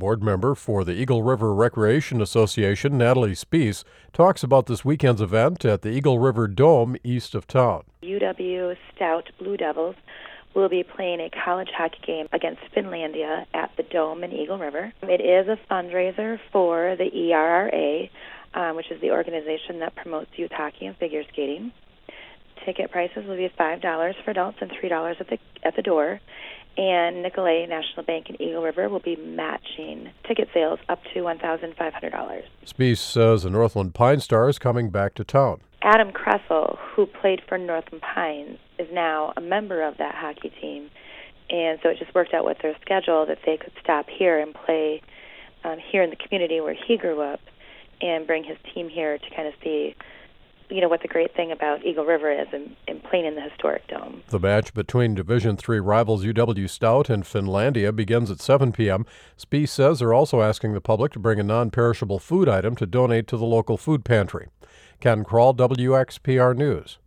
Board member for the Eagle River Recreation Association, Natalie Spees, talks about this weekend's event at the Eagle River Dome east of town. UW Stout Blue Devils will be playing a college hockey game against Finlandia at the Dome in Eagle River. It is a fundraiser for the ERRA, which is the organization that promotes youth hockey and figure skating. Ticket prices will be $5 for adults and $3 at the door. And Nicolet National Bank in Eagle River will be matching ticket sales up to $1,500. Spees says the Northland Pine Star is coming back to town. Adam Kressel, who played for Northland Pines, is now a member of that hockey team. And so it just worked out with their schedule that they could stop here and play here in the community where he grew up and bring his team here to kind of see what the great thing about Eagle River is in playing in the historic dome. The match between Division III rivals UW Stout and Finlandia begins at 7 p.m. Spees says they're also asking the public to bring a non-perishable food item to donate to the local food pantry. Ken Kroll, WXPR News.